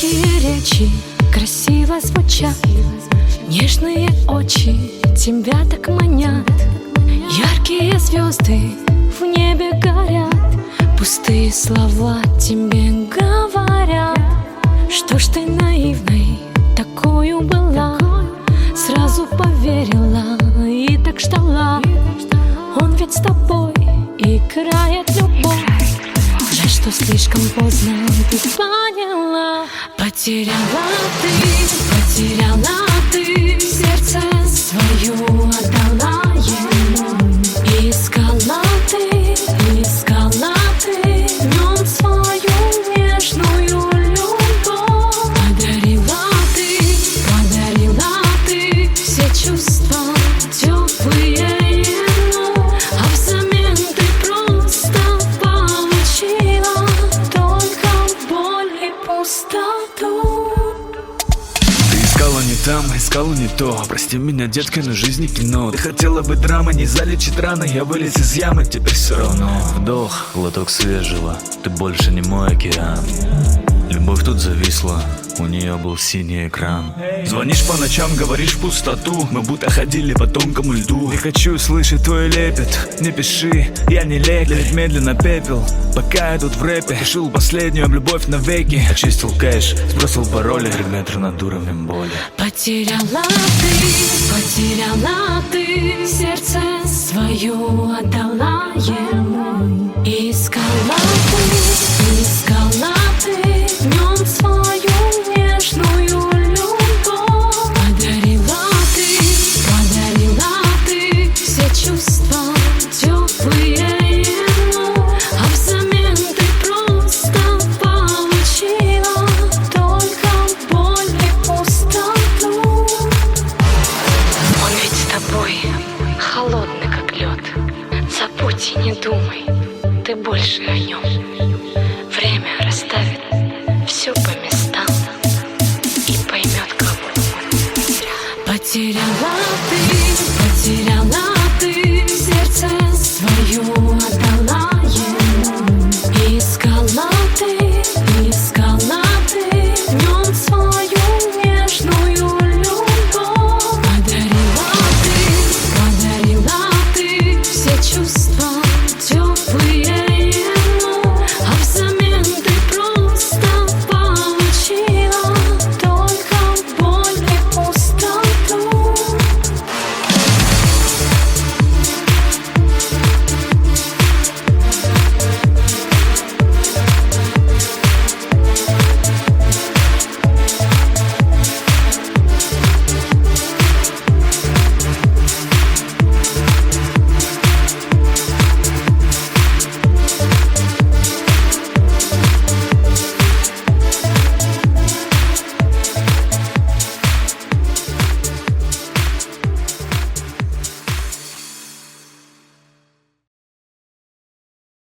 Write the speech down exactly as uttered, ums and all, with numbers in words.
Яркие речи красиво звучат, нежные очи тебя так манят. Яркие звезды в небе горят, пустые слова тебе говорят. Что ж ты наивной такую была, сразу поверила и так ждала. Он ведь с тобой играет любовь. Жаль, что слишком поздно ты поняла. Потеряла ты, потеряла ты, сердце свое отдала ему. Искала ты, искала ты в нем свою нежную любовь. Подарила ты, подарила ты все чувства теплые ему, а взамен ты просто получила только боль и пустоту. Ты искала не там, искала не то. Прости меня, детка, но жизнь не кино. Ты хотела бы драмы, не залечить раны. Я вылез из ямы, теперь все равно. Вдох, глоток свежего, ты больше не мой океан. Любовь тут зависла, у нее был синий экран. Звонишь по ночам, говоришь в пустоту. Мы будто ходили по тонкому льду. Я хочу слышать твой лепет. Не пиши, я не лекарь, медленно пепел. Пока я тут в рэпе решил последнюю об любовь навеки. Очистил кэш, сбросил пароли, три метра над уровнем боли. Потеряла ты, потеряла ты, сердце свое отдала ему. Искала ты, искала ты в нем свою нежную любовь. Подарила ты, подарила ты все чувства теплые ему, а взамен ты просто получила только боль и пустоту. Он ведь с тобой холодный, как лед. Забудь и не думай ты больше о нем. Время расставит все по местам и поймет, кого он потерял.